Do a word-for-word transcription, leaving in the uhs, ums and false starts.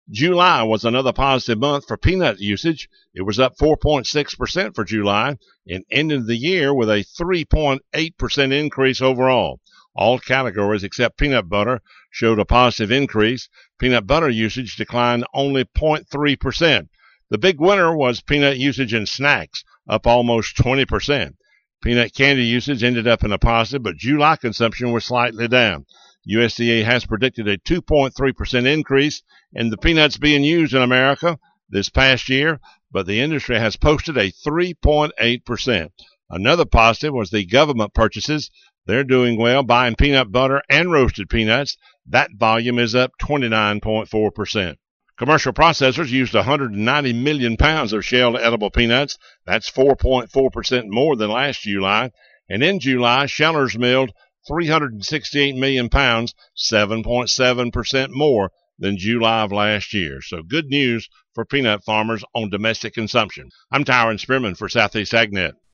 July was another positive month for peanut usage. It was up four point six percent for July and ended the year with a three point eight percent increase overall. All categories except peanut butter showed a positive increase. Peanut butter usage declined only zero point three percent. The big winner was peanut usage in snacks, up almost twenty percent. Peanut candy usage ended up in a positive, but July consumption was slightly down. U S D A has predicted a two point three percent increase in the peanuts being used in America this past year, but the industry has posted a three point eight percent. Another positive was the government purchases. They're doing well, buying peanut butter and roasted peanuts. That volume is up twenty-nine point four percent. Commercial processors used one hundred ninety million pounds of shelled edible peanuts. That's four point four percent more than last July. And in July, shellers milled three hundred sixty-eight million pounds, seven point seven percent more than July of last year. So good news for peanut farmers on domestic consumption. I'm Tyron Spearman for Southeast AgNet.